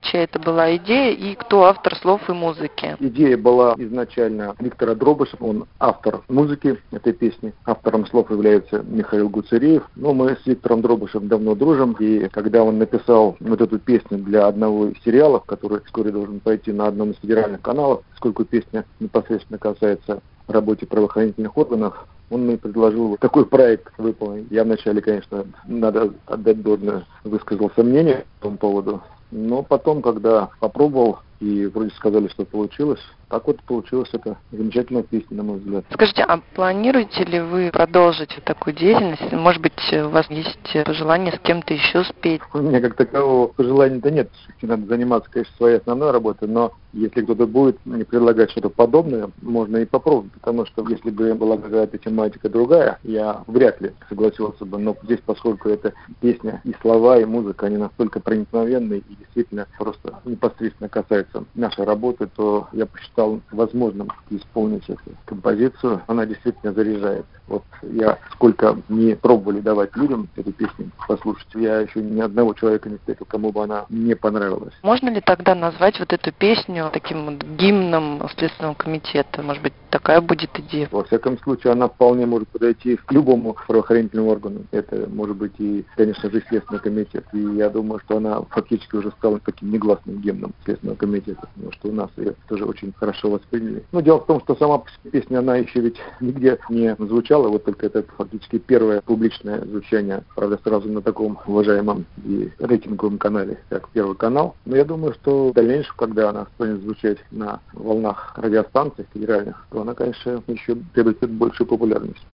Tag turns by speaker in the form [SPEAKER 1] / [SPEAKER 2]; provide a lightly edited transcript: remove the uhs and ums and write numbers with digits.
[SPEAKER 1] чья это была идея и кто автор слов и музыки?
[SPEAKER 2] Идея была изначально Виктора Дробышева, он автор музыки этой песни. Автором слов является Михаил Гуцериев. Но мы с Виктором Дробышевым давно дружим, и когда он написал вот эту песню для одного из сериалов, который вскоре должен пойти на одном из федеральных каналов, поскольку песня непосредственно касается работы правоохранительных органов, он мне предложил вот такой проект выполнить. Я вначале, конечно, надо отдать должное, высказал сомнения по этому поводу, но потом, когда попробовал, и вроде сказали, что получилось, так вот получилась эта замечательная песня, на мой взгляд.
[SPEAKER 1] Скажите, а планируете ли вы продолжить вот такую деятельность? Может быть, у вас есть пожелание с кем-то еще спеть?
[SPEAKER 2] У меня как такового пожелания-то нет. Надо заниматься, конечно, своей основной работой, но если кто-то будет мне предлагать что-то подобное, можно и попробовать, потому что если бы была какая-то тематика другая, я вряд ли согласился бы. Но здесь, поскольку это песня, и слова, и музыка, они настолько проникновенные и действительно просто непосредственно касаются нашей работы, то я посчитал возможным исполнить эту композицию. Она действительно заряжает. Вот я сколько не пробовали давать людям эту песню послушать, я еще ни одного человека не встретил, кому бы она не понравилась.
[SPEAKER 1] Можно ли тогда назвать вот эту песню таким вот гимном Следственного комитета? Может быть, такая будет идея?
[SPEAKER 2] Во всяком случае, она вполне может подойти к любому правоохранительному органу. Это может быть и, конечно же, Следственный комитет. И я думаю, что она фактически уже стала таким негласным гимном Следственного комитета, потому что у нас ее тоже очень хорошо восприняли. Но дело в том, что сама песня, она еще ведь нигде не звучала, вот только это фактически первое публичное звучание, правда, сразу на таком уважаемом и рейтинговом канале, как Первый канал. Но я думаю, что в дальнейшем, когда она станет звучать на волнах радиостанций федеральных, то она, конечно, еще приобретет большую популярность.